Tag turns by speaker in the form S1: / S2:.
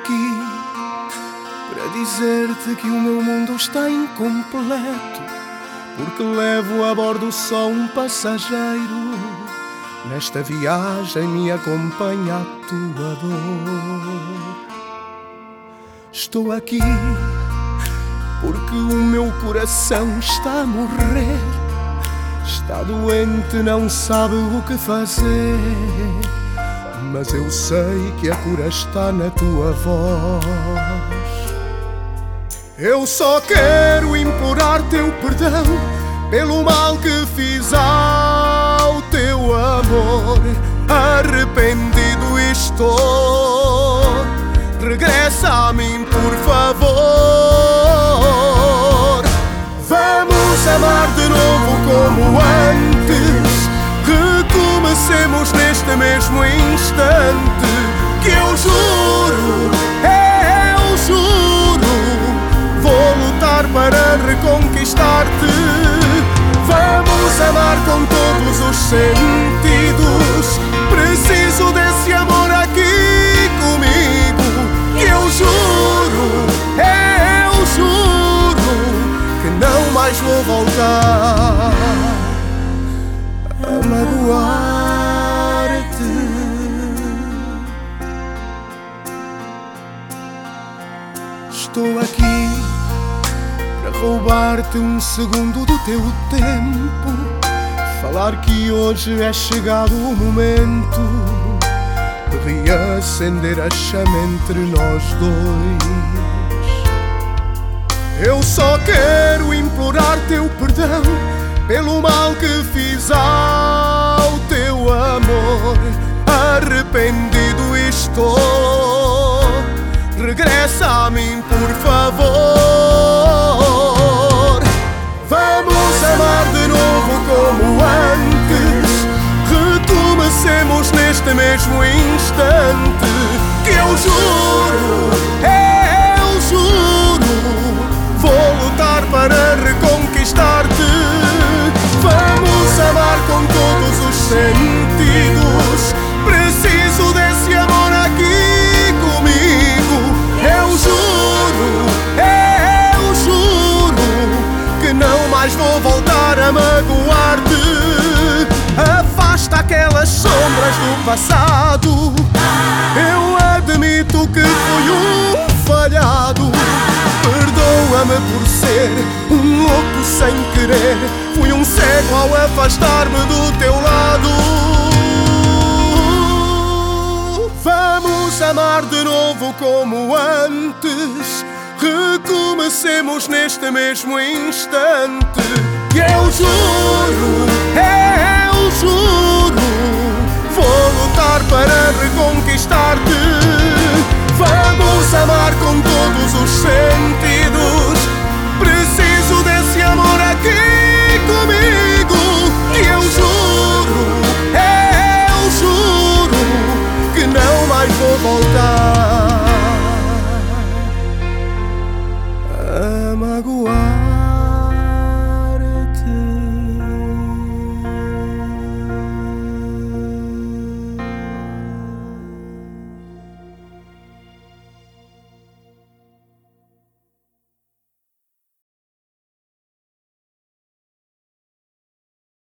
S1: aqui para dizer-te que o meu mundo está incompleto, porque levo a bordo só um passageiro. Nesta viagem me acompanha a tua dor. Estou aqui porque o meu coração está a morrer. Está doente, não sabe o que fazer, mas eu sei que a cura está na tua voz. Eu só quero implorar teu perdão pelo mal que fiz ao teu amor. Arrependido estou, regressa a mim, por favor. Vamos amar de novo como antes, recomecemos neste mesmo instante, que eu juro, vou lutar para reconquistar-te. Vamos amar com todos os sentidos, preciso desse amor aqui comigo, que eu juro, que não mais vou voltar a magoar-te. Estou aqui para roubar-te um segundo do teu tempo, falar que hoje é chegado o momento de reacender a chama entre nós dois. Eu só quero implorar teu perdão pelo mal que fiz ao teu amor. Arrependido estou, regressa a mim, por favor. Vamos amar de novo como antes, recomecemos neste mesmo instante, que eu juro, vou lutar para reconquistar-te. Vamos amar com todos os sentidos, preciso desse amor aqui comigo. Eu juro que não mais vou voltar a magoar-te. Afasta aquelas sombras do passado, eu admito que fui um falhado. Perdoa-me por ser um louco sem querer, fui um cego ao afastar-me do teu lado. Vamos amar de novo como antes, recomecemos neste mesmo instante, que eu juro, vou lutar para reconquistar-te. Vamos amar com todos os seres,